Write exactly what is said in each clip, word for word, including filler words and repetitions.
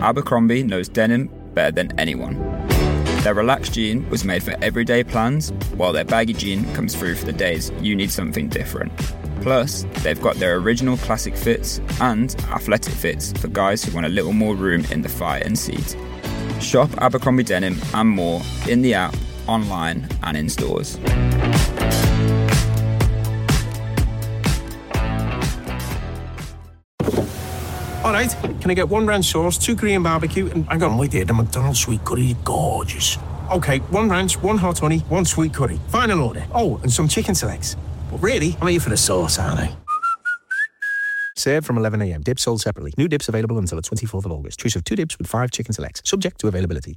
Abercrombie knows denim better than anyone. Their relaxed jean was made for everyday plans, while their baggy jean comes through for the days you need something different. Plus, they've got their original classic fits and athletic fits for guys who want a little more room in the thigh and seat. Shop Abercrombie Denim and more in the app, online and in stores. All right, can I get one ranch sauce, two Korean barbecue, and hang on, wait there, the McDonald's sweet curry, gorgeous. Okay, one ranch, one hot honey, one sweet curry. Final order. Oh, and some chicken selects. But really, I'm here for the sauce, aren't I? Served from eleven a.m. Dips sold separately. New dips available until the twenty-fourth of August. Choice of two dips with five chicken selects. Subject to availability.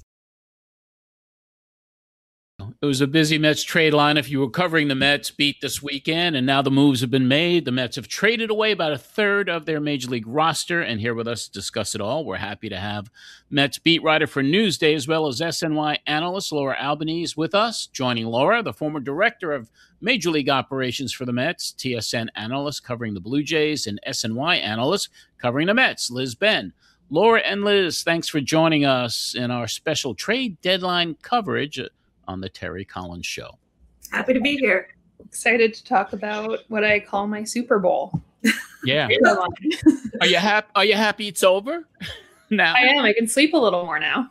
It was a busy Mets trade line. If you were covering the Mets beat this weekend, and now the moves have been made. The Mets have traded away about a third of their Major League roster, and here with us to discuss it all, we're happy to have Mets beat writer for Newsday as well as S N Y analyst Laura Albanese with us. Joining Laura, the former director of Major League Operations for the Mets, T S N analyst covering the Blue Jays, and S N Y analyst covering the Mets, Liz Benn. Laura and Liz, thanks for joining us in our special trade deadline coverage on the Terry Collins Show. Happy to be here. Excited to talk about what I call my Super Bowl. Yeah. Are you happy? Are you happy it's over? Now I am. I can sleep a little more now.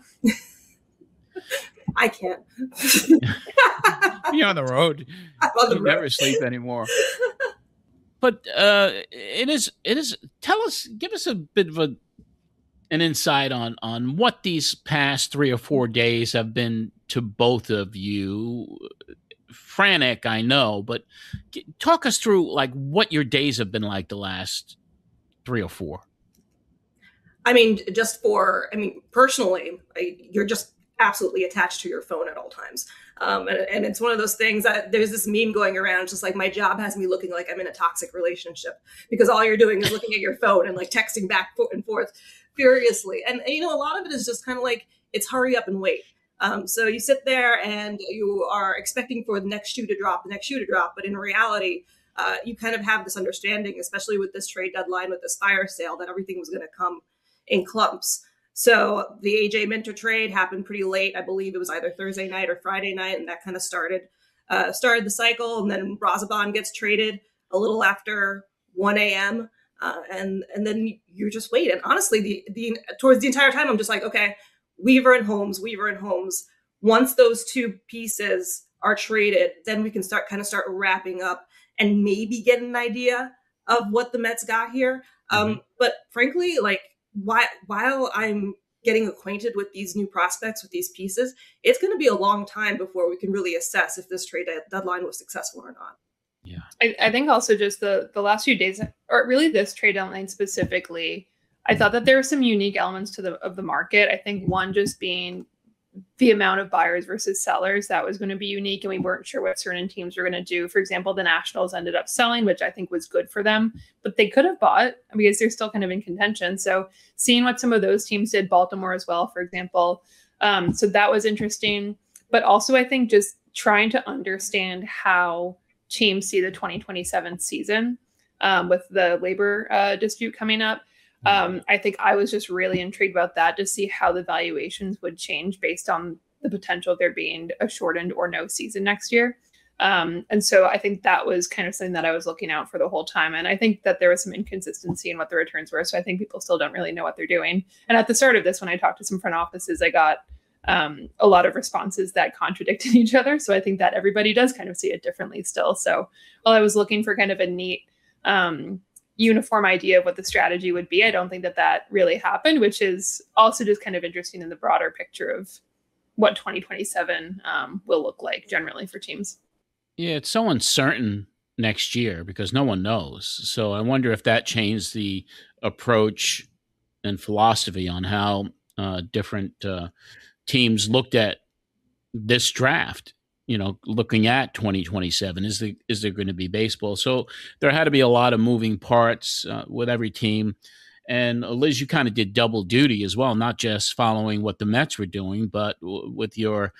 I can't. You're on the road. I'm on the you road. Never sleep anymore. But uh, it is. It is. Tell us. Give us a bit of a an insight on on what these past three or four days have been to both of you. Frantic, I know, but talk us through like what your days have been like the last three or four. I mean, just for, I mean, personally, I, you're just absolutely attached to your phone at all times. Um, and, and it's one of those things that there's this meme going around, just like my job has me looking like I'm in a toxic relationship because all you're doing is looking at your phone and like texting back and forth furiously. And, and you know, a lot of it is just kind of like, it's hurry up and wait. Um, so you sit there and you are expecting for the next shoe to drop, the next shoe to drop. But in reality, uh, you kind of have this understanding, especially with this trade deadline, with this fire sale, that everything was going to come in clumps. So the A J Minter trade happened pretty late. I believe it was either Thursday night or Friday night. And that kind of started, uh, started the cycle. And then Brazoban gets traded a little after one a.m. Uh, and, and then you just wait. And honestly, the, the, towards the entire time, I'm just like, okay, Weaver and Holmes, Weaver and Holmes. Once those two pieces are traded, then we can start kind of start wrapping up and maybe get an idea of what the Mets got here. Um, mm-hmm. But frankly, like why, while I'm getting acquainted with these new prospects, with these pieces, it's going to be a long time before we can really assess if this trade deadline was successful or not. Yeah, I, I think also just the the last few days, or really this trade deadline specifically, I thought that there were some unique elements to the of the market. I think one just being the amount of buyers versus sellers, that was going to be unique, and we weren't sure what certain teams were going to do. For example, the Nationals ended up selling, which I think was good for them, but they could have bought because they're still kind of in contention. So seeing what some of those teams did, Baltimore as well, for example. Um, so that was interesting. But also I think just trying to understand how teams see the twenty twenty-seven season um, with the labor uh, dispute coming up. Um, I think I was just really intrigued about that to see how the valuations would change based on the potential of there being a shortened or no season next year. Um, and so I think that was kind of something that I was looking out for the whole time. And I think that there was some inconsistency in what the returns were. So I think people still don't really know what they're doing. And at the start of this, when I talked to some front offices, I got um, a lot of responses that contradicted each other. So I think that everybody does kind of see it differently still. So while I was looking for kind of a neat, um, uniform idea of what the strategy would be, I don't think that that really happened, which is also just kind of interesting in the broader picture of what twenty twenty-seven um, will look like generally for teams. Yeah, it's so uncertain next year because no one knows. So I wonder if that changed the approach and philosophy on how uh, different uh, teams looked at this draft. You know, looking at twenty twenty-seven, is there, is there going to be baseball? So there had to be a lot of moving parts uh, with every team. And uh, Liz, you kind of did double duty as well, not just following what the Mets were doing, but w- with your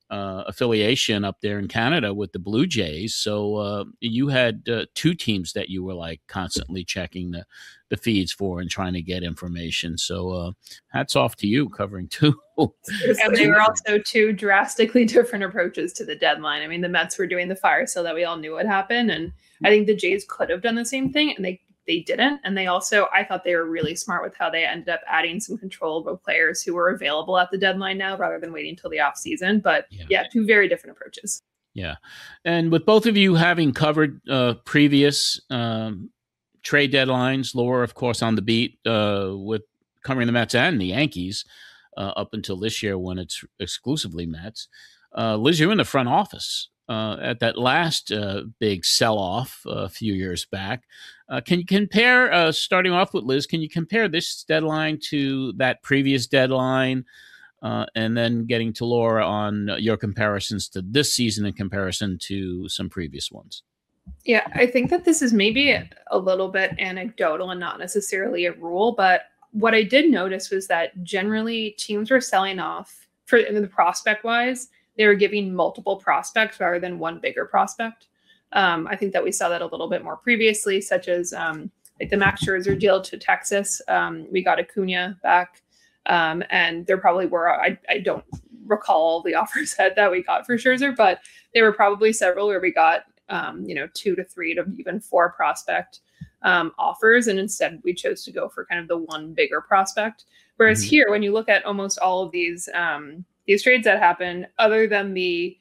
uh, affiliation up there in Canada with the Blue Jays. So uh, you had uh, two teams that you were like constantly checking the, the feeds for and trying to get information. So uh, hats off to you covering two. And they were also two drastically different approaches to the deadline. I mean, the Mets were doing the fire sale that we all knew would happen. And I think the Jays could have done the same thing, and they They didn't. And they also, I thought they were really smart with how they ended up adding some controllable players who were available at the deadline now rather than waiting until the off season. But yeah, yeah two very different approaches. Yeah. And with both of you having covered uh, previous um, trade deadlines, Laura, of course, on the beat uh, with covering the Mets and the Yankees uh, up until this year when it's exclusively Mets. Uh, Liz, you're in the front office. Uh, at that last uh, big sell-off uh, a few years back. Uh, can you compare, uh, starting off with Liz, can you compare this deadline to that previous deadline uh, and then getting to Laura on your comparisons to this season in comparison to some previous ones? Yeah, I think that this is maybe a little bit anecdotal and not necessarily a rule, but what I did notice was that generally teams were selling off, for the prospect-wise, they were giving multiple prospects rather than one bigger prospect. Um, I think that we saw that a little bit more previously, such as um, like the Max Scherzer deal to Texas. Um, we got Acuna back, um, and there probably were, I, I don't recall all the offers that, that we got for Scherzer, but there were probably several where we got, um, you know, two to three to even four prospect um, offers. And instead we chose to go for kind of the one bigger prospect. Whereas mm-hmm. here, when you look at almost all of these, um, These trades that happened, other than the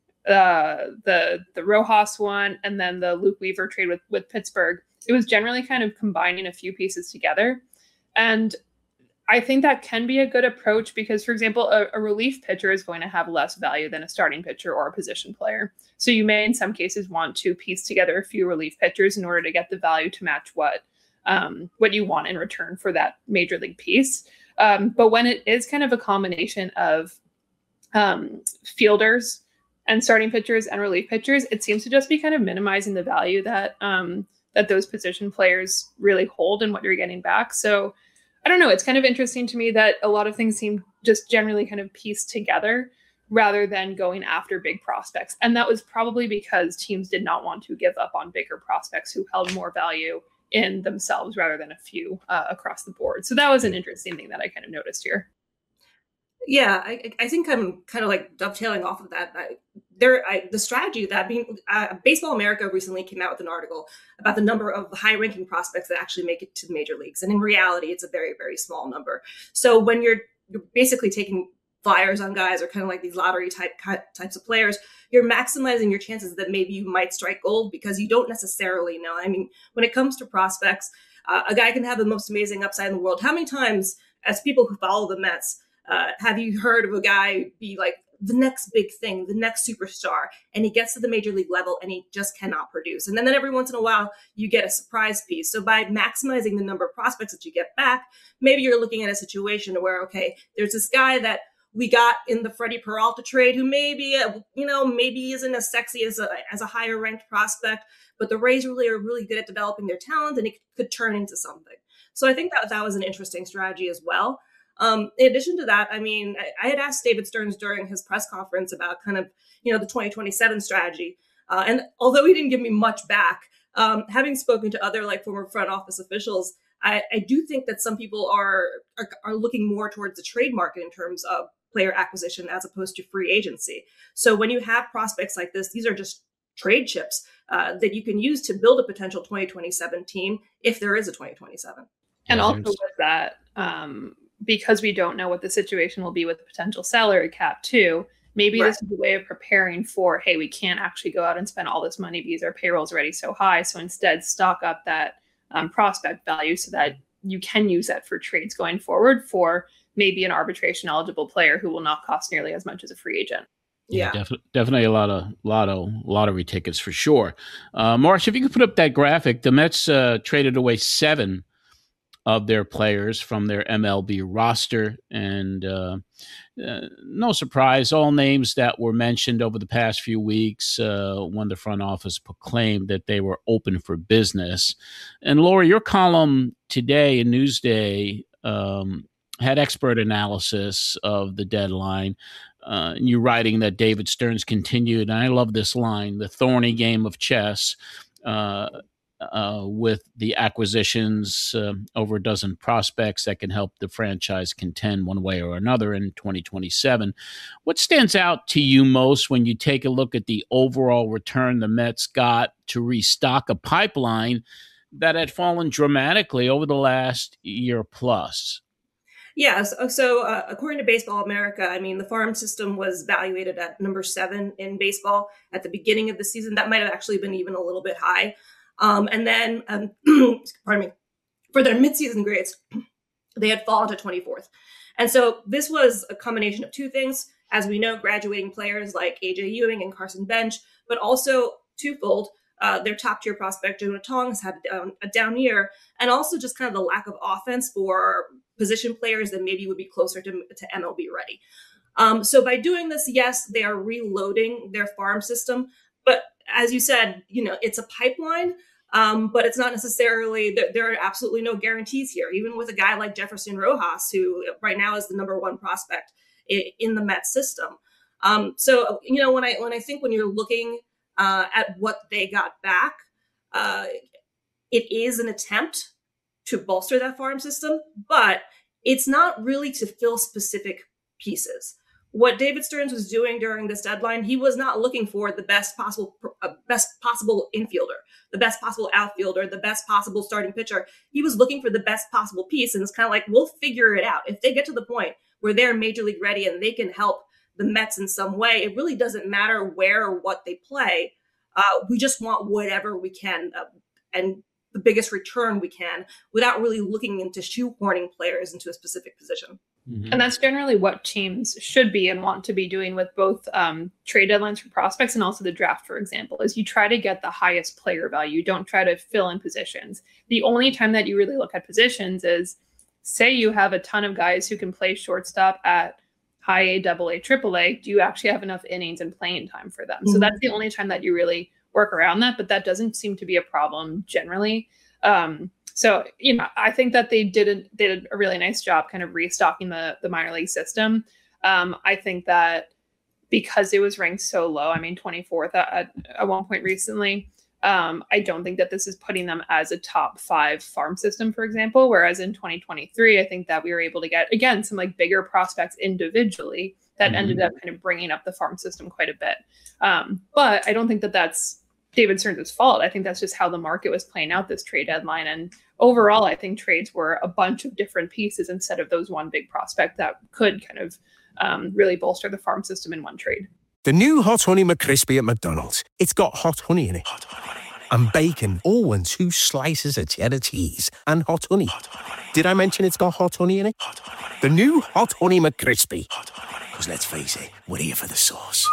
uh, the the Rojas one and then the Luke Weaver trade with, with Pittsburgh, it was generally kind of combining a few pieces together. And I think that can be a good approach because, for example, a, a relief pitcher is going to have less value than a starting pitcher or a position player. So you may, in some cases, want to piece together a few relief pitchers in order to get the value to match what um, what you want in return for that major league piece. Um, but when it is kind of a combination of Um, fielders and starting pitchers and relief pitchers, it seems to just be kind of minimizing the value that um, that those position players really hold and what you're getting back. So I don't know. It's kind of interesting to me that a lot of things seem just generally kind of pieced together rather than going after big prospects. And that was probably because teams did not want to give up on bigger prospects who held more value in themselves rather than a few uh, across the board. So that was an interesting thing that I kind of noticed here. Yeah, I, I think I'm kind of like dovetailing off of that. I, there, I, the strategy that being uh, Baseball America recently came out with an article about the number of high-ranking prospects that actually make it to the major leagues, and in reality, it's a very, very small number. So when you're you're basically taking flyers on guys or kind of like these lottery type types of players, you're maximizing your chances that maybe you might strike gold because you don't necessarily know. I mean, when it comes to prospects, uh, a guy can have the most amazing upside in the world. How many times, as people who follow the Mets, Uh, have you heard of a guy be like the next big thing, the next superstar, and he gets to the major league level and he just cannot produce? And then, then every once in a while, you get a surprise piece. So by maximizing the number of prospects that you get back, maybe you're looking at a situation where, okay, there's this guy that we got in the Freddie Peralta trade who maybe, uh, you know, maybe isn't as sexy as a, as a higher ranked prospect, but the Rays really are really good at developing their talent and it could turn into something. So I think that that was an interesting strategy as well. Um, in addition to that, I mean, I, I had asked David Stearns during his press conference about kind of, you know, the twenty twenty-seven strategy. Uh, and although he didn't give me much back, um, having spoken to other like former front office officials, I, I do think that some people are, are are looking more towards the trade market in terms of player acquisition as opposed to free agency. So when you have prospects like this, these are just trade chips uh, that you can use to build a potential twenty twenty-seven team if there is a twenty twenty-seven. And also with that, um, because we don't know what the situation will be with the potential salary cap too, maybe right. This is a way of preparing for, hey, we can't actually go out and spend all this money because our payroll's already so high. So instead stock up that um, prospect value so that you can use that for trades going forward for maybe an arbitration eligible player who will not cost nearly as much as a free agent. Yeah, yeah def- definitely a lot of lotto lottery tickets for sure. Uh, Marsh, if you could put up that graphic, the Mets uh, traded away seven of their players from their M L B roster. And uh, uh, no surprise, all names that were mentioned over the past few weeks uh, when the front office proclaimed that they were open for business. And Laura, your column today in Newsday um, had expert analysis of the deadline. uh, you writing that David Stearns continued, and I love this line, the thorny game of chess uh, uh, with the acquisitions, uh, over a dozen prospects that can help the franchise contend one way or another in twenty twenty-seven. What stands out to you most when you take a look at the overall return the Mets got to restock a pipeline that had fallen dramatically over the last year plus? Yeah, so, so uh, according to Baseball America, I mean, the farm system was valuated at number seven in baseball at the beginning of the season. That might have actually been even a little bit high. Um, and then, um, pardon me, for their midseason grades, they had fallen to twenty-fourth. And so this was a combination of two things. As we know, graduating players like A J Ewing and Carson Bench, but also twofold. Uh, their top tier prospect, Jonah Tong, has had um, a down year, and also just kind of the lack of offense for position players that maybe would be closer to, to M L B ready. Um, so by doing this, yes, they are reloading their farm system. But as you said, you know, it's a pipeline, um, but it's not necessarily, there, there are absolutely no guarantees here. Even with a guy like Jefferson Rojas, who right now is the number one prospect in, in the Mets system. Um, so, you know, when I when I think when you're looking uh, at what they got back, uh, it is an attempt to bolster that farm system, but it's not really to fill specific pieces. What David Stearns was doing during this deadline, he was not looking for the best possible, uh, best possible infielder, the best possible outfielder, the best possible starting pitcher. He was looking for the best possible piece, and it's kind of like, we'll figure it out. If they get to the point where they're major league ready and they can help the Mets in some way, it really doesn't matter where or what they play. Uh, we just want whatever we can, uh, and the biggest return we can, without really looking into shoehorning players into a specific position. Mm-hmm. And that's generally what teams should be and want to be doing with both um, trade deadlines for prospects and also the draft, for example, is you try to get the highest player value. You don't try to fill in positions. The only time that you really look at positions is, say you have a ton of guys who can play shortstop at high A, double A, triple A. Do you actually have enough innings and playing time for them? Mm-hmm. So that's the only time that you really work around that, but that doesn't seem to be a problem generally. Um, so, you know, I think that they did a, they did a really nice job kind of restocking the, the minor league system. Um, I think that because it was ranked so low, I mean, twenty-fourth at, at one point recently, um, I don't think that this is putting them as a top five farm system, for example, whereas in twenty twenty-three, I think that we were able to get, again, some like bigger prospects individually that mm-hmm. ended up kind of bringing up the farm system quite a bit. Um, but I don't think that that's David Stearns' fault. I think that's just how the market was playing out this trade deadline. And overall, I think trades were a bunch of different pieces instead of those one big prospect that could kind of um, really bolster the farm system in one trade. The new Hot Honey McCrispy at McDonald's. It's got hot honey in it. Hot honey. And bacon, all in two slices of cheddar cheese and hot honey. Hot honey. Did I mention it's got hot honey in it? Hot honey. The new Hot Honey McCrispy. Because let's face it, we're here for the sauce.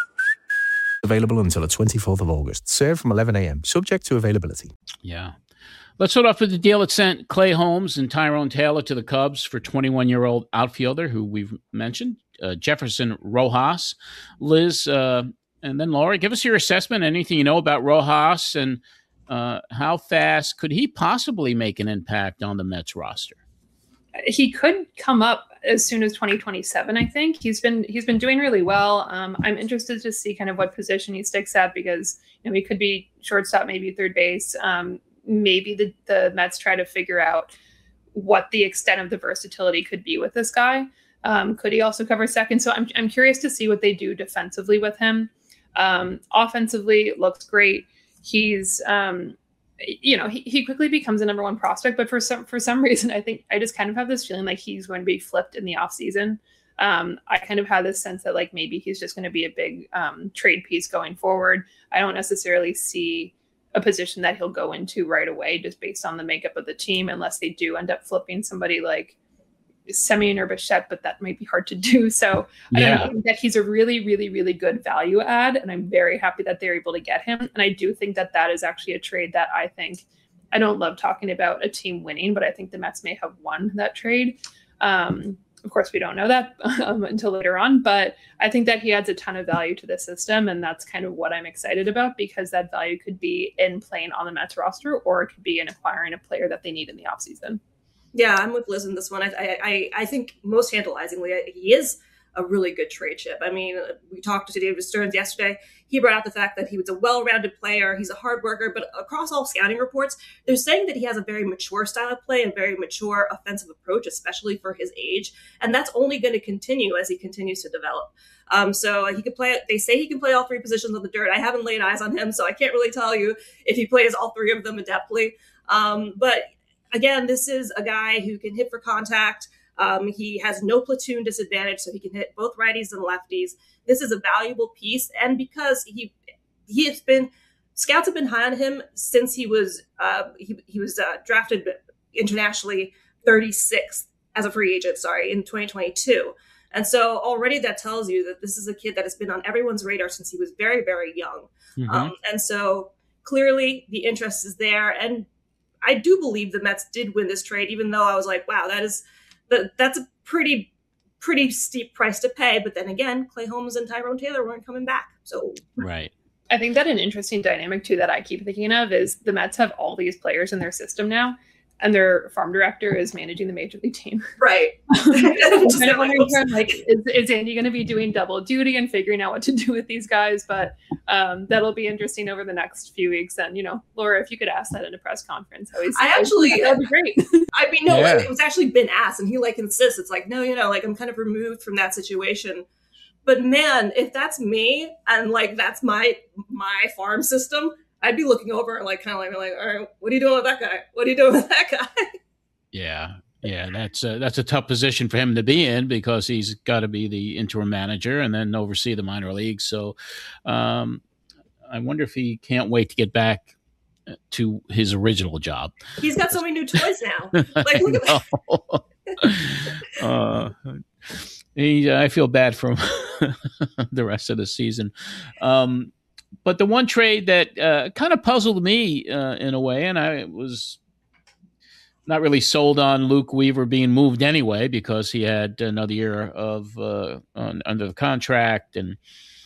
Available until the twenty-fourth of August. Served from eleven a.m. Subject to availability. Yeah. Let's start off with the deal that sent Clay Holmes and Tyrone Taylor to the Cubs for twenty-one-year-old outfielder who we've mentioned, uh, Jefferson Rojas. Liz, uh, and then Laura, give us your assessment, anything you know about Rojas, and uh, how fast could he possibly make an impact on the Mets roster? He could come up as soon as twenty twenty-seven. I think he's been he's been doing really well. Um, I'm interested to see kind of what position he sticks at, because you know he could be shortstop, maybe third base. Um, maybe the the Mets try to figure out what the extent of the versatility could be with this guy. Um, could he also cover second? So I'm I'm curious to see what they do defensively with him. Um, offensively, looks great. He's um, you know, he, he quickly becomes a number one prospect, but for some, for some reason, I think I just kind of have this feeling like he's going to be flipped in the off season. Um, I kind of had this sense that like, maybe he's just going to be a big um, trade piece going forward. I don't necessarily see a position that he'll go into right away, just based on the makeup of the team, unless they do end up flipping somebody like Semien or Bichette, but that might be hard to do. So I yeah. don't think that he's a really, really, really good value add. And I'm very happy that they're able to get him. And I do think that that is actually a trade that I think, I don't love talking about a team winning, but I think the Mets may have won that trade. Um, of course, we don't know that um, until later on, but I think that he adds a ton of value to the system. And that's kind of what I'm excited about, because that value could be in playing on the Mets roster, or it could be in acquiring a player that they need in the offseason. Yeah, I'm with Liz in this one. I I, I think most tantalizingly, he is a really good trade chip. I mean, we talked to David Stearns yesterday. He brought out the fact that he was a well-rounded player. He's a hard worker, but across all scouting reports, they're saying that he has a very mature style of play and very mature offensive approach, especially for his age. And that's only going to continue as he continues to develop. Um, so he could play, they say he can play all three positions on the dirt. I haven't laid eyes on him, so I can't really tell you if he plays all three of them adeptly. Um, but again, this is a guy who can hit for contact. Um, he has no platoon disadvantage, so he can hit both righties and lefties. This is a valuable piece. And because he he has been, scouts have been high on him since he was uh, he, he was uh, drafted internationally thirty-sixth as a free agent, sorry, in twenty twenty-two. And so already that tells you that this is a kid that has been on everyone's radar since he was very, very young. Mm-hmm. Um, and so clearly the interest is there. And I do believe the Mets did win this trade, even though I was like, wow, that is that that's a pretty, pretty steep price to pay. But then again, Clay Holmes and Tyrone Taylor weren't coming back. So right. I think that an interesting dynamic too that I keep thinking of is the Mets have all these players in their system now, and their farm director is managing the major league team. Right. kind of wondering, like, is, is Andy going to be doing double duty and figuring out what to do with these guys? But um, that'll be interesting over the next few weeks. And, you know, Laura, if you could ask that in a press conference. I, always, I actually, that would be great. I mean, no, yeah. it was actually been asked, and he like insists. It's like, no, you know, like I'm kind of removed from that situation. But man, if that's me and like that's my my farm system, I'd be looking over and like kind of like, like, all right, what are you doing with that guy? What are you doing with that guy? Yeah, yeah, that's a, that's a tough position for him to be in because he's got to be the interim manager and then oversee the minor leagues. So um, I wonder if he can't wait to get back to his original job. He's got so many new toys now. Like, look at that. uh, he, I feel bad for him the rest of the season. Um, But the one trade that uh, kind of puzzled me uh, in a way, and I was not really sold on Luke Weaver being moved anyway because he had another year of uh, on, under the contract, and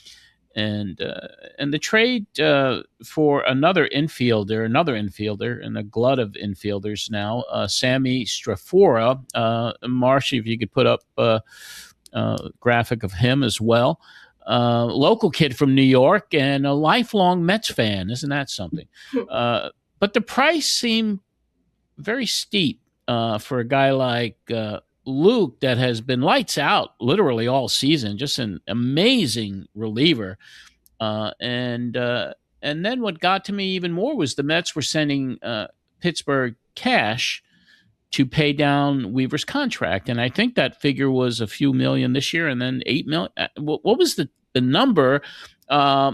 and uh, and the trade uh, for another infielder, another infielder, and a glut of infielders now, uh, Sammy Strafora. Uh, Marshy, if you could put up a uh, uh, graphic of him as well. Uh, local kid from New York and a lifelong Mets fan. Isn't that something? Uh, but the price seemed very steep uh, for a guy like uh, Luke that has been lights out literally all season, just an amazing reliever. Uh, and uh, and then what got to me even more was the Mets were sending uh, Pittsburgh cash to pay down Weaver's contract. And I think that figure was a few million this year and then eight million. What, what was the, the number? Um,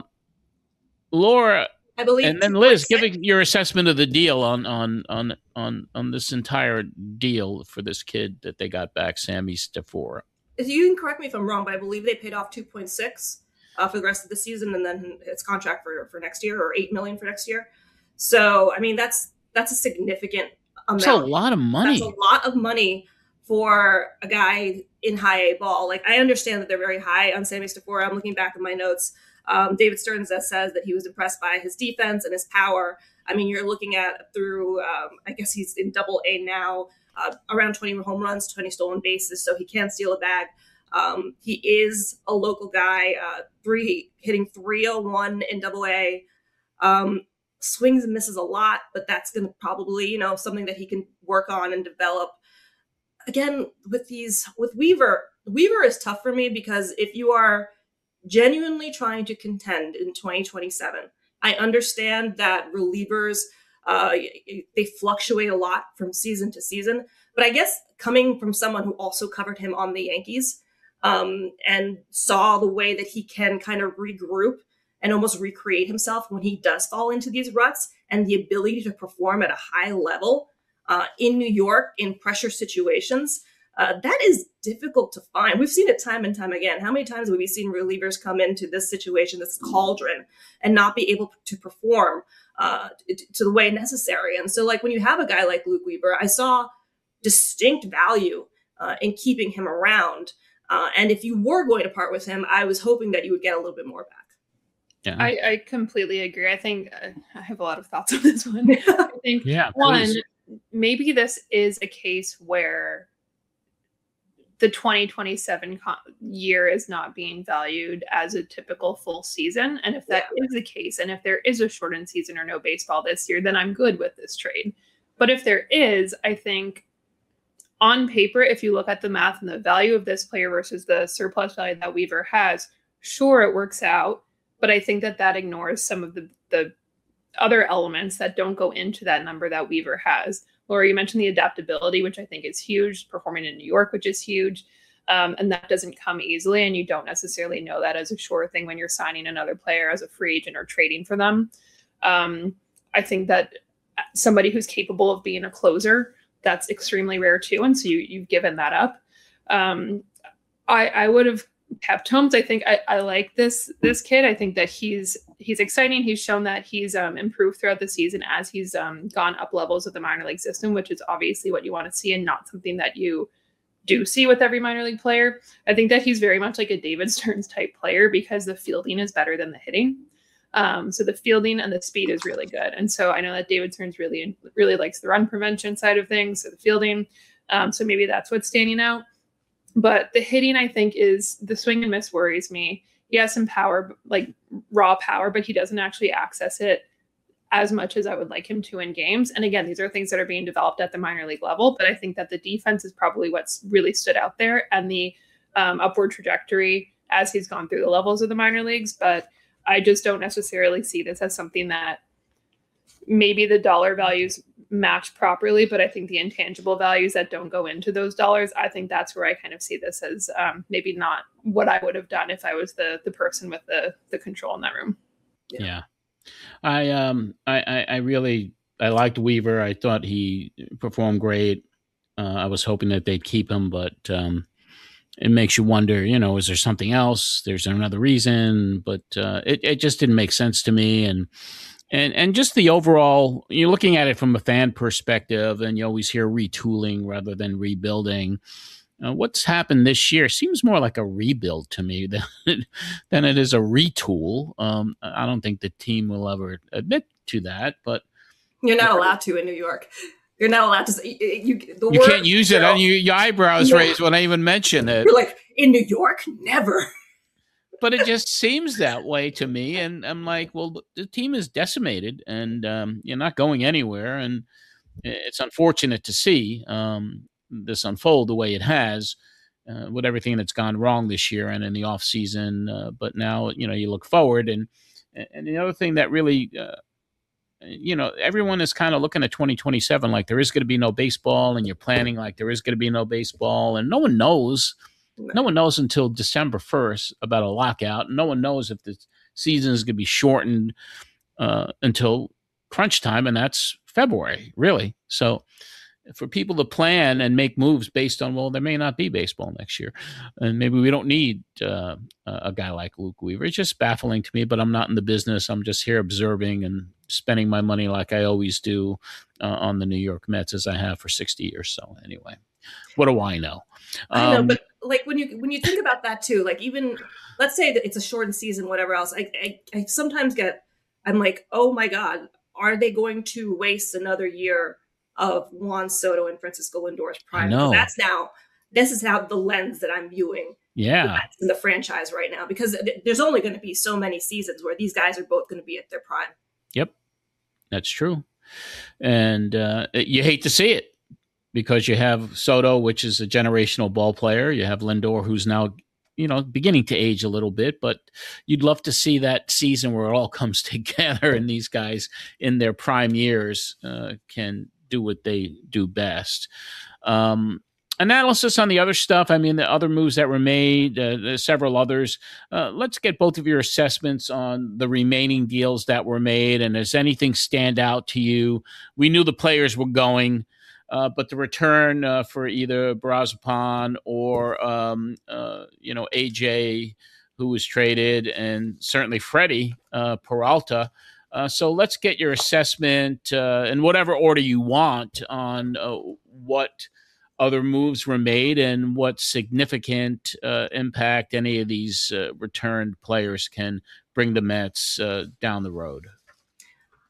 Laura, I believe, and then Liz, giving your assessment of the deal on, on, on, on, on this entire deal for this kid that they got back, Sammy Strafora. You can correct me if I'm wrong, but I believe they paid off two point six uh, for the rest of the season. And then its contract for, for next year, or eight million for next year. So, I mean, that's, that's a significant amount. That's a lot of money. That's a lot of money for a guy in high A ball. Like, I understand that they're very high on Sammy Strafora. I'm looking back at my notes. Um, David Stearns says that he was impressed by his defense and his power. I mean, you're looking at through, um, I guess he's in double A now, uh, around twenty home runs, twenty stolen bases. So he can steal a bag. Um, he is a local guy, uh, three hitting three oh one in double A. Um, swings and misses a lot, but that's going to probably, you know, something that he can work on and develop. Again, with these, with Weaver, Weaver is tough for me because if you are genuinely trying to contend in twenty twenty-seven, I understand that relievers, uh, they fluctuate a lot from season to season, but I guess coming from someone who also covered him on the Yankees um, and saw the way that he can kind of regroup and almost recreate himself when he does fall into these ruts, and the ability to perform at a high level uh, in New York in pressure situations, uh, that is difficult to find. We've seen it time and time again. How many times have we seen relievers come into this situation, this cauldron, and not be able to perform uh, to the way necessary? And so, like, when you have a guy like Luke Weaver, I saw distinct value uh, in keeping him around. Uh, and if you were going to part with him, I was hoping that you would get a little bit more back. Yeah. I, I completely agree. I think uh, I have a lot of thoughts on this one. I think yeah, one, please. Maybe this is a case where the twenty twenty-seven co- year is not being valued as a typical full season. And if that yeah. is the case, and if there is a shortened season or no baseball this year, then I'm good with this trade. But if there is, I think on paper, if you look at the math and the value of this player versus the surplus value that Weaver has, sure, it works out. But I think that that ignores some of the, the other elements that don't go into that number that Weaver has. Laura, you mentioned the adaptability, which I think is huge, performing in New York, which is huge. Um, and that doesn't come easily. And you don't necessarily know that as a sure thing when you're signing another player as a free agent or trading for them. Um, I think that somebody who's capable of being a closer, that's extremely rare too. And so you, you've given that up. Um, I, I would have kept Holmes. I think I, I like this this kid. I think that he's he's exciting. He's shown that he's um, improved throughout the season as he's um, gone up levels of the minor league system, which is obviously what you want to see and not something that you do see with every minor league player. I think that he's very much like a David Stearns type player because the fielding is better than the hitting. Um, so the fielding and the speed is really good. And so I know that David Stearns really, really likes the run prevention side of things. So the fielding. Um, so maybe that's what's standing out. But the hitting, I think, is the swing and miss worries me. He has some power, like raw power, but he doesn't actually access it as much as I would like him to in games. And again, these are things that are being developed at the minor league level. But I think that the defense is probably what's really stood out there and the um, upward trajectory as he's gone through the levels of the minor leagues. But I just don't necessarily see this as something that maybe the dollar values match properly, but I think the intangible values that don't go into those dollars, I think that's where I kind of see this as um, maybe not what I would have done if I was the the person with the the control in that room. Yeah, yeah. I um I, I I really I liked Weaver. I thought he performed great. Uh, I was hoping that they'd keep him, but um, it makes you wonder. You know, is there something else? There's another reason, but uh, it it just didn't make sense to me. And And and just the overall, you're looking at it from a fan perspective, and you always hear retooling rather than rebuilding. Uh, what's happened this year seems more like a rebuild to me than, than it is a retool. Um, I don't think the team will ever admit to that, but you're not allowed to in New York. You're not allowed to say you. The you word, can't use it, and you, your eyebrows yeah. raised when I even mention it. You're like, in New York, never. But it just seems that way to me, and I'm like, well, the team is decimated, and um, you're not going anywhere, and it's unfortunate to see um, this unfold the way it has uh, with everything that's gone wrong this year and in the off season. Uh, but now, you know, you look forward, and and the other thing that really, uh, you know, everyone is kind of looking at twenty twenty-seven like there is going to be no baseball, and you're planning like there is going to be no baseball, and no one knows. No one knows until December first about a lockout. No one knows if the season is going to be shortened uh, until crunch time, and that's February, really. So for people to plan and make moves based on, well, there may not be baseball next year, and maybe we don't need uh, a guy like Luke Weaver. It's just baffling to me, but I'm not in the business. I'm just here observing and spending my money like I always do uh, on the New York Mets, as I have for sixty years. So anyway, what do I know? I know, um, but like when you when you think about that too, like even let's say that it's a shortened season, whatever else. I, I I sometimes get, I'm like, oh my God, are they going to waste another year of Juan Soto and Francisco Lindor's prime? No, that's now. This is how the lens that I'm viewing. Yeah, in the franchise right now, because there's only going to be so many seasons where these guys are both going to be at their prime. Yep, that's true, and uh, you hate to see it. Because you have Soto, which is a generational ball player. You have Lindor, who's now, you know, beginning to age a little bit. But you'd love to see that season where it all comes together and these guys in their prime years uh, can do what they do best. Um, analysis on the other stuff. I mean, the other moves that were made, uh, there's several others. Uh, let's get both of your assessments on the remaining deals that were made. And does anything stand out to you? We knew the players were going. Uh, but the return uh, for either Brazipan or, um, uh, you know, A J, who was traded, and certainly Freddie uh, Peralta. Uh, so let's get your assessment uh, in whatever order you want on uh, what other moves were made and what significant uh, impact any of these uh, returned players can bring the Mets uh, down the road.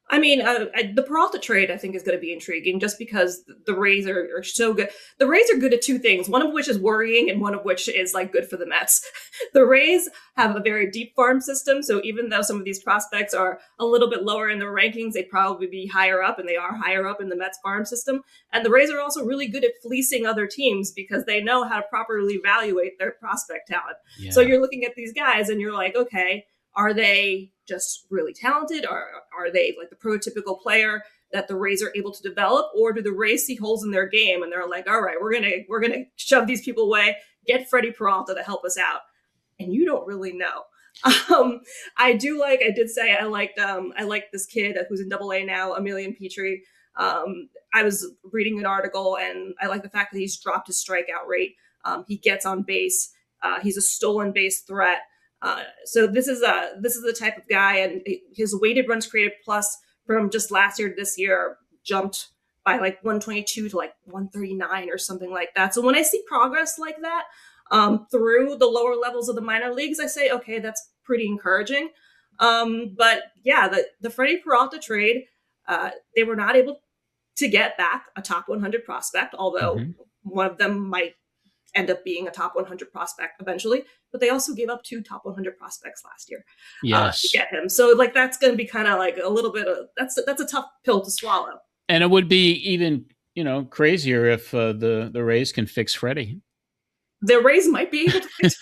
I mean, uh, I, the Peralta trade, I think, is going to be intriguing just because the Rays are, are so good. The Rays are good at two things, one of which is worrying and one of which is like good for the Mets. The Rays have a very deep farm system. So even though some of these prospects are a little bit lower in their rankings, they'd probably be higher up, and they are higher up in the Mets farm system. And the Rays are also really good at fleecing other teams because they know how to properly evaluate their prospect talent. Yeah. So you're looking at these guys and you're like, okay, are they just really talented? Are are they like the prototypical player that the Rays are able to develop, or do the Rays see holes in their game and they're like, all right, we're gonna we're gonna shove these people away, get Freddie Peralta to help us out? And you don't really know. Um, I do like I did say I liked um, I liked this kid who's in Double A now, Emilian Petrie. Um, I was reading an article and I like the fact that he's dropped his strikeout rate. Um, he gets on base. Uh, he's a stolen base threat. Uh, so this is a this is the type of guy, and his weighted runs created plus from just last year to this year jumped by like one twenty-two to like one thirty-nine or something like that. So when I see progress like that um, through the lower levels of the minor leagues, I say, okay, that's pretty encouraging. Um, but yeah, the the Freddie Peralta trade, uh, they were not able to get back a top one hundred prospect, although mm-hmm. one of them might end up being a top one hundred prospect eventually, but they also gave up two top one hundred prospects last year yes. uh, to get him. So like, that's going to be kind of like a little bit of, that's, that's a tough pill to swallow. And it would be even, you know, crazier if uh, the, the Rays can fix Freddie. The Rays might be able to fix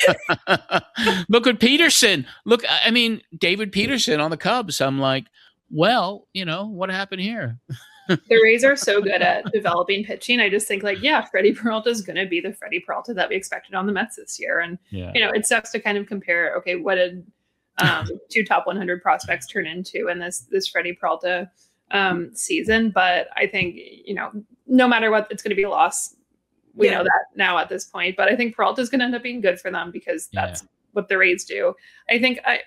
Freddie. Look at Peterson. Look, I mean, David Peterson on the Cubs. I'm like, well, you know, what happened here? The Rays are so good at developing pitching. I just think like, yeah, Freddie Peralta is going to be the Freddie Peralta that we expected on the Mets this year. And, yeah. you know, it sucks to kind of compare, okay, what did um, two top one hundred prospects turn into in this, this Freddie Peralta um, season? But I think, you know, no matter what, it's going to be a loss. We yeah. know that now at this point, but I think Peralta is going to end up being good for them because that's yeah. what the Rays do. I think I,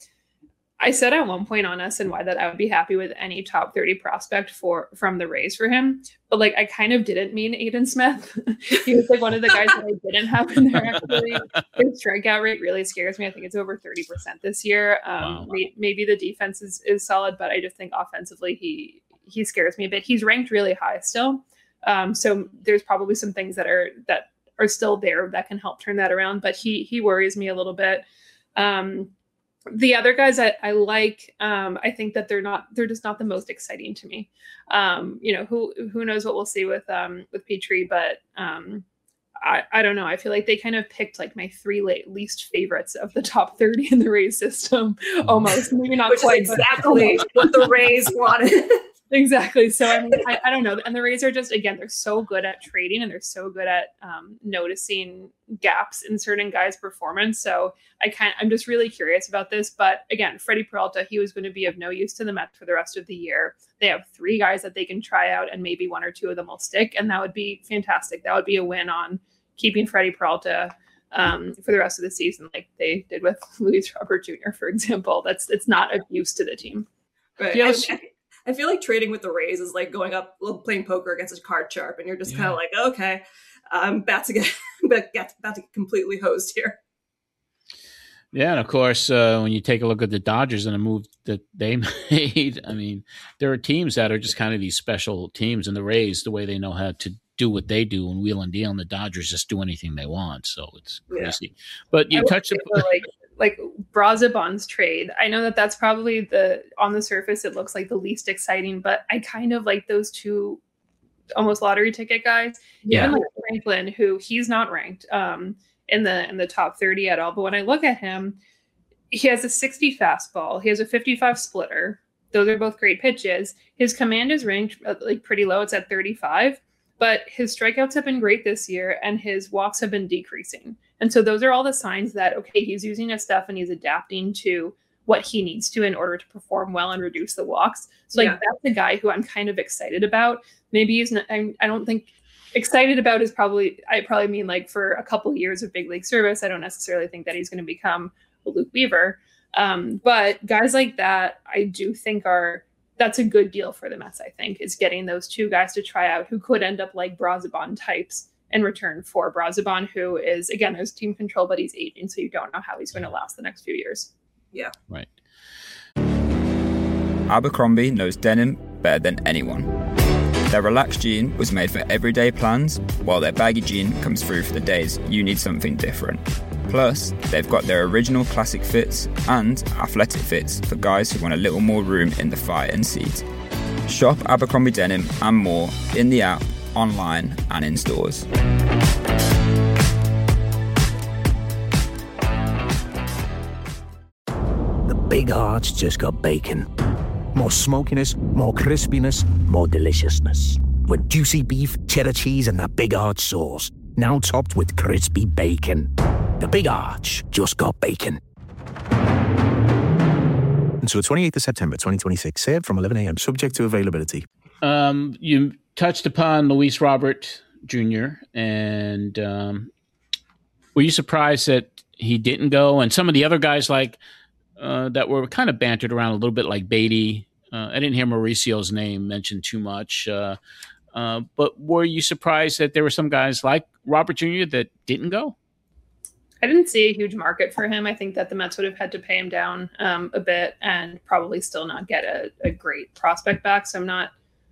I said at one point on S N Y that I would be happy with any top thirty prospect for from the Rays for him. But like, I kind of didn't mean Aiden Smith. He was like one of the guys that I didn't have in there. Actually, his strikeout rate really scares me. I think it's over thirty percent this year. Um, wow. Maybe the defense is, is solid, but I just think offensively, he, he scares me a bit. He's ranked really high still. Um, so there's probably some things that are, that are still there that can help turn that around, but he, he worries me a little bit. Um, The other guys I, I like, um, I think that they're not, they're just not the most exciting to me. Um, you know, who, who knows what we'll see with, um, with Petrie, but, um, I, I don't know. I feel like they kind of picked like my three late, least favorites of the top thirty in the Rays system almost. Maybe not Which quite. Is exactly what the Rays wanted. Exactly. So, I mean, I, I don't know. And the Rays are just, again, they're so good at trading and they're so good at um, noticing gaps in certain guys' performance. So I kind I'm just really curious about this. But again, Freddie Peralta, he was going to be of no use to the Mets for the rest of the year. They have three guys that they can try out and maybe one or two of them will stick. And that would be fantastic. That would be a win on keeping Freddie Peralta um, for the rest of the season, like they did with Luis Robert Junior, for example. That's, it's not of use to the team. Right. Yes. I, I feel like trading with the Rays is like going up, playing poker against a card sharp, and you're just yeah. kind of like, okay, I'm about to get, about to get completely hosed here. Yeah, and of course, uh, when you take a look at the Dodgers and the move that they made, I mean, there are teams that are just kind of these special teams, and the Rays, the way they know how to do what they do and wheel and deal, and the Dodgers just do anything they want. So it's crazy. Yeah. But you touched upon like like Braziban's trade. I know that that's probably the on the surface it looks like the least exciting, but I kind of like those two almost lottery ticket guys. Yeah, even like Franklin, who he's not ranked um, in the in the top thirty at all. But when I look at him, he has a sixty fastball. He has a fifty-five splitter. Those are both great pitches. His command is ranked uh, like pretty low. It's at thirty-five. But his strikeouts have been great this year and his walks have been decreasing. And so those are all the signs that, okay, he's using his stuff and he's adapting to what he needs to in order to perform well and reduce the walks. So like yeah. that's the guy who I'm kind of excited about. Maybe he's not, I, I don't think excited about is probably, I probably mean like for a couple of years of big league service. I don't necessarily think that he's going to become a Luke Weaver. Um, but guys like that, I do think are, that's a good deal for the Mets, I think, is getting those two guys to try out who could end up like Braziban types in return for Braziban, who is, again, there's team control, but he's aging, so you don't know how he's going to last the next few years. Yeah. Right. Abercrombie knows denim better than anyone. Their relaxed jean was made for everyday plans, while their baggy jean comes through for the days you need something different. Plus, they've got their original classic fits and athletic fits for guys who want a little more room in the thigh and seat. Shop Abercrombie Denim and more in the app, online and in stores. The Big Arch just got bacon. More smokiness, more crispiness, more deliciousness. With juicy beef, cheddar cheese, and that Big Arch sauce. Now topped with crispy bacon. The Big Arch just got bacon. Until the twenty-eighth of September twenty twenty-six. Served from eleven a.m. Subject to availability. Um, you touched upon Luis Robert Junior And um, were you surprised that he didn't go? And some of the other guys like uh, that were kind of bantered around a little bit, like Beatty. Uh, I didn't hear Mauricio's name mentioned too much. Uh, uh, but were you surprised that there were some guys like Robert Junior that didn't go? I didn't see a huge market for him. I think that the Mets would have had to pay him down um, a bit and probably still not get a, a great prospect back. So I'm not,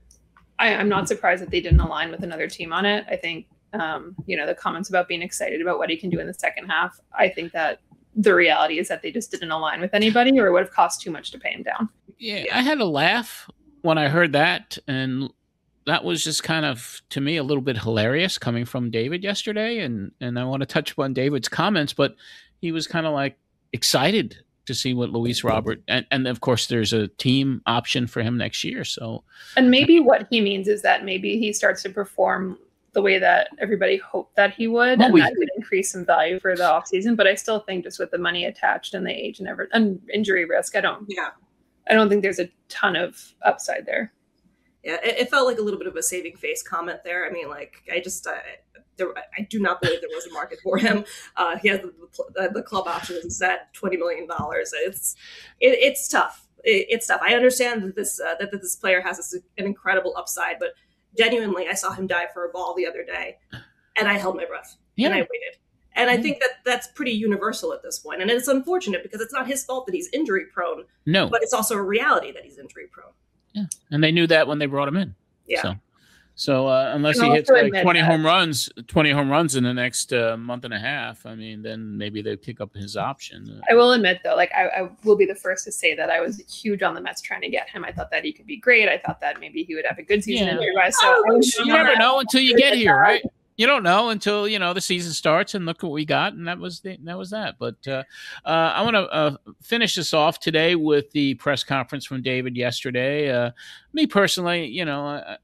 I, I'm not surprised that they didn't align with another team on it. I think, um, you know, the comments about being excited about what he can do in the second half, I think that the reality is that they just didn't align with anybody, or it would have cost too much to pay him down. Yeah, I had a laugh when I heard that, and that was just kind of, to me, a little bit hilarious coming from David yesterday. And, and I want to touch upon David's comments, but he was kind of like excited to see what Luis Robert, and, and of course there's a team option for him next year. So, and maybe what he means is that maybe he starts to perform the way that everybody hoped that he would, well, and we, that would increase some value for the offseason. But I still think just with the money attached and the age and ever and injury risk, I don't, yeah, I don't think there's a ton of upside there. Yeah, it, it felt like a little bit of a saving face comment there. I mean, like, I just, uh, there, I do not believe there was a market for him. Uh, he has the, the, the club option, as I said, twenty million dollars. It's, it, it's tough. It, it's tough. I understand that this, uh, that, that this player has this, an incredible upside, but genuinely, I saw him dive for a ball the other day, and I held my breath, yeah. and I waited. And I think that that's pretty universal at this point. And it's unfortunate because it's not his fault that he's injury prone. No. But it's also a reality that he's injury prone. Yeah. And they knew that when they brought him in. Yeah. So, so uh, unless he hits like twenty that. home runs, twenty home runs in the next uh, month and a half, I mean, then maybe they pick up his option. I will admit, though, like I, I will be the first to say that I was huge on the Mets trying to get him. I thought that he could be great. I thought that maybe he would have a good season. Yeah. Injury-wise. So oh, you never know until you get here, right? You don't know until, you know, the season starts and look what we got. And that was the, that was that. But uh, uh, I want to uh, finish this off today with the press conference from David yesterday. Uh, me personally, you know, uh,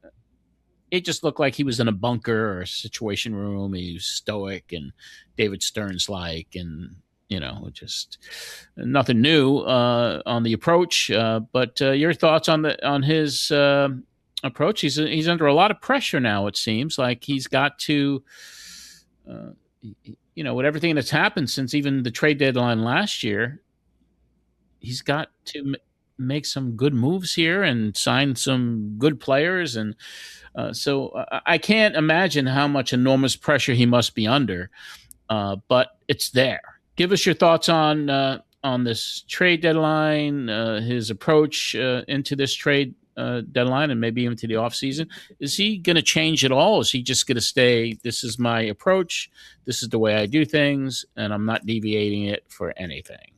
it just looked like he was in a bunker or a situation room. He was stoic and David Stearns like, and, you know, just nothing new uh, on the approach. Uh, but uh, your thoughts on the on his uh, approach? He's he's under a lot of pressure now. It seems like he's got to, uh, you know, with everything that's happened since even the trade deadline last year, he's got to m- make some good moves here and sign some good players. And uh, so uh, I can't imagine how much enormous pressure he must be under, uh, but it's there. Give us your thoughts on uh, on this trade deadline, uh, his approach uh, into this trade uh, deadline, and maybe even to the offseason. Is he going to change at all? Is he just going to stay, this is my approach, this is the way I do things, and I'm not deviating it for anything?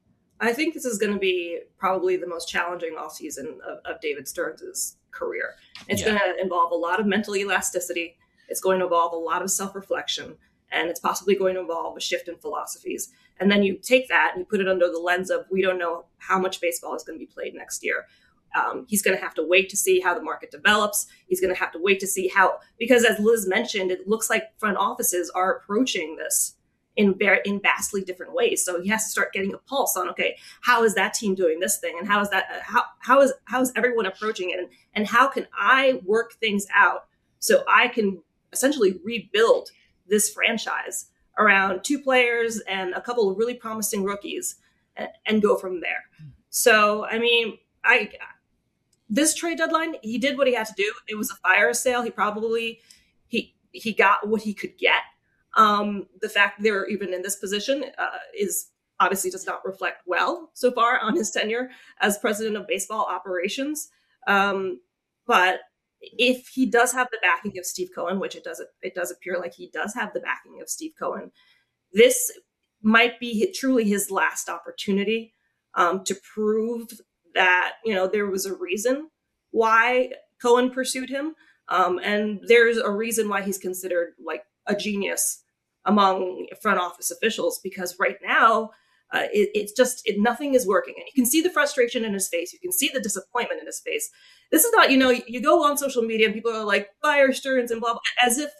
I think this is going to be probably the most challenging offseason of, of David Stearns' career. It's yeah. going to involve a lot of mental elasticity. It's going to involve a lot of self-reflection, and it's possibly going to involve a shift in philosophies. And then you take that and you put it under the lens of, we don't know how much baseball is going to be played next year. Um, he's going to have to wait to see how the market develops. He's going to have to wait to see how, because as Liz mentioned, it looks like front offices are approaching this in in vastly different ways. So he has to start getting a pulse on, okay, how is that team doing this thing? And how is that, how, how is, how is everyone approaching it? And, and how can I work things out so I can essentially rebuild this franchise around two players and a couple of really promising rookies and, and go from there. So, I mean, I, this trade deadline, he did what he had to do. It was a fire sale. He probably, he, he got what he could get. Um, the fact they're even in this position uh, is obviously does not reflect well so far on his tenure as president of baseball operations. Um, but if he does have the backing of Steve Cohen, which it does, it does appear like he does have the backing of Steve Cohen, this might be truly his last opportunity um, to prove that, you know, there was a reason why Cohen pursued him. Um, and there's a reason why he's considered like a genius among front office officials, because right now uh, it, it's just it, nothing is working. And you can see the frustration in his face. You can see the disappointment in his face. This is not, you know, you go on social media and people are like, fire Stearns and blah, blah, as if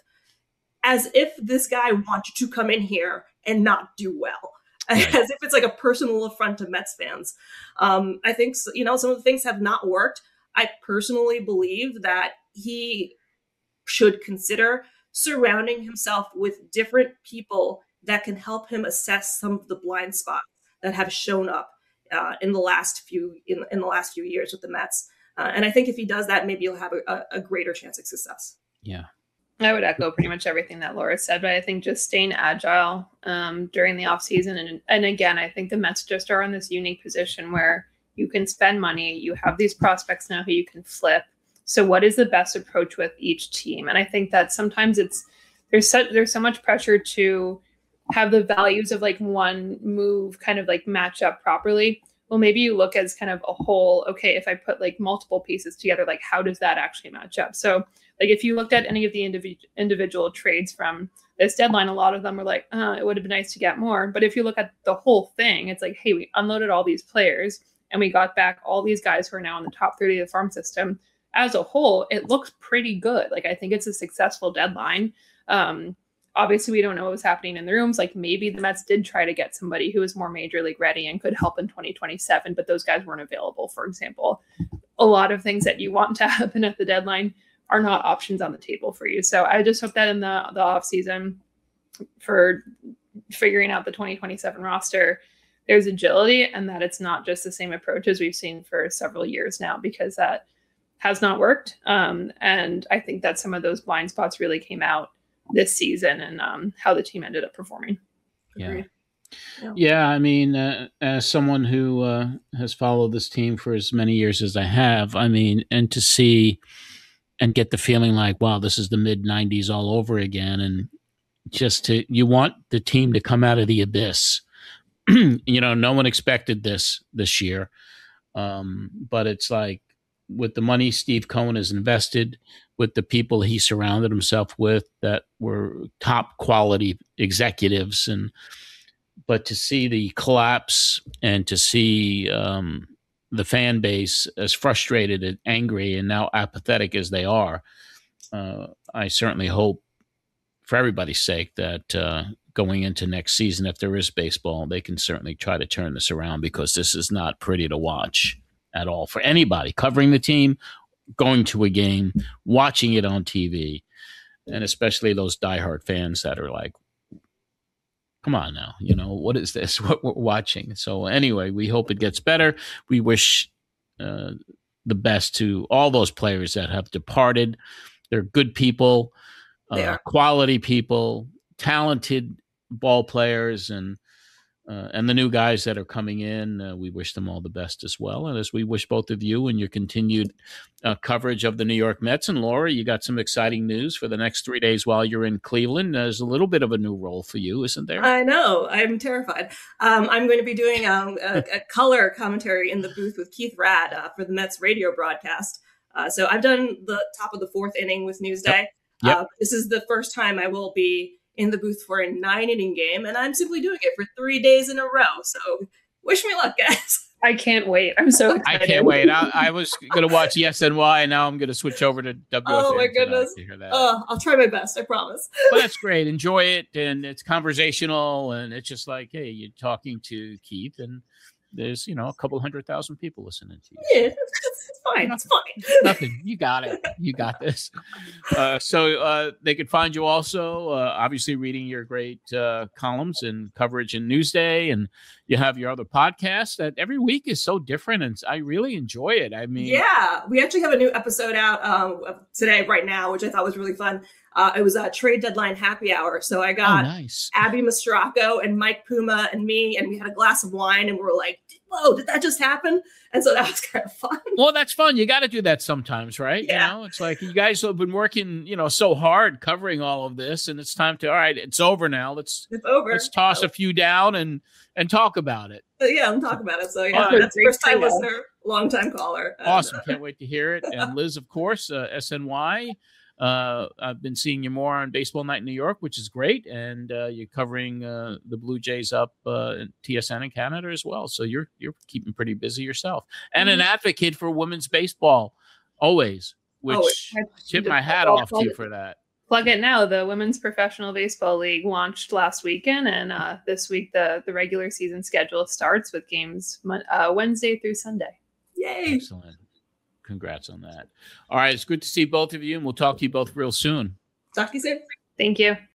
as if this guy wanted to come in here and not do well. Right. As if it's like a personal affront to Mets fans. Um, I think, you know, some of the things have not worked. I personally believe that he should consider surrounding himself with different people that can help him assess some of the blind spots that have shown up uh, in the last few in, in the last few years with the Mets. Uh, and I think if he does that, maybe he'll have a, a greater chance of success. Yeah. I would echo pretty much everything that Laura said, but I think just staying agile um, during the offseason. And, and again, I think the Mets just are in this unique position where you can spend money. You have these prospects now who you can flip. So what is the best approach with each team? And I think that sometimes it's there's so, there's so much pressure to have the values of like one move kind of like match up properly. Well, maybe you look as kind of a whole, okay, if I put like multiple pieces together, like how does that actually match up? So like if you looked at any of the individ- individual trades from this deadline, a lot of them were like, uh, it would have been nice to get more. But if you look at the whole thing, it's like, hey, we unloaded all these players and we got back all these guys who are now in the top thirty of the farm system. As a whole, it looks pretty good. Like, I think it's a successful deadline. Um, obviously, we don't know what was happening in the rooms. Like, maybe the Mets did try to get somebody who was more major league ready and could help in twenty twenty-seven, but those guys weren't available, for example. A lot of things that you want to happen at the deadline are not options on the table for you. So I just hope that in the, the off season for figuring out the twenty twenty-seven roster, there's agility and that it's not just the same approach as we've seen for several years now, because that has not worked. Um, and I think that some of those blind spots really came out this season and um, how the team ended up performing. Yeah. Yeah. yeah I mean, uh, as someone who uh, has followed this team for as many years as I have, I mean, and to see and get the feeling like, wow, this is the mid nineties all over again. And just to, you want the team to come out of the abyss. You know, no one expected this this year. Um, but it's like, with the money Steve Cohen has invested, with the people he surrounded himself with that were top quality executives, and but to see the collapse and to see um, the fan base as frustrated and angry and now apathetic as they are, uh, I certainly hope, for everybody's sake, that uh, going into next season, if there is baseball, they can certainly try to turn this around, because this is not pretty to watch at all for anybody covering the team, going to a game, watching it on T V, and especially those diehard fans that are like, come on now, you know, what is this, what we're watching? So anyway, we hope it gets better. We wish uh, the best to all those players that have departed. They're good people, uh, quality people, talented ball players, and Uh, and the new guys that are coming in, uh, we wish them all the best as well. And as we wish both of you and your continued uh, coverage of the New York Mets. And Laura, you got some exciting news for the next three days while you're in Cleveland. There's a little bit of a new role for you, isn't there? I know. I'm terrified. Um, I'm going to be doing um, a, a color commentary in the booth with Keith Rad uh, for the Mets radio broadcast. Uh, so I've done the top of the fourth inning with Newsday. Yep. Yep. Uh, this is the first time I will be in the booth for a nine inning game, and I'm simply doing it for three days in a row. So wish me luck, guys. I can't wait. I'm so excited. I can't wait. I, I was going to watch S N Y, and now I'm going to switch over to W F M. Oh my goodness. To hear that. Uh, I'll try my best. I promise. Well, that's great. Enjoy it. And it's conversational, and it's just like, hey, you're talking to Keith, and there's, you know, a couple hundred thousand people listening to you. Yeah, it's, it's fine. It's fine. Nothing. You got it. You got this. Uh, so uh, they could find you also, uh, obviously, reading your great uh, columns and coverage in Newsday, and you have your other podcast that every week is so different, and I really enjoy it. I mean, yeah, we actually have a new episode out um, today, right now, which I thought was really fun. Uh, it was a trade deadline happy hour. So I Oh, got nice. Abby Mastracco and Mike Puma and me, and we had a glass of wine, and we were like, whoa, did that just happen? And so that was kind of fun. Well, that's fun. You got to do that sometimes, right? Yeah. You know, it's like you guys have been working, you know, so hard covering all of this, and it's time to, all right, it's over now. Let's It's over. let's toss So, a few down and and talk about it. but yeah, I'm talking about it. So yeah, Awesome. that's first time Great to know. listener, long time caller. And, Awesome. uh, Can't wait to hear it. And Liz, of course, uh, S N Y. Uh, I've been seeing you more on Baseball Night in New York, which is great. And uh, you're covering uh, the Blue Jays up uh, in T S N in Canada as well. So you're you're keeping pretty busy yourself. And an advocate for women's baseball, always, which Always. tip my hat off to you for that. Plug it now. The Women's Professional Baseball League launched last weekend, and uh, this week the, the regular season schedule starts with games mon- uh, Wednesday through Sunday. Yay. Excellent. Congrats on that. All right. It's good to see both of you, and we'll talk to you both real soon. Talk to you soon. Thank you.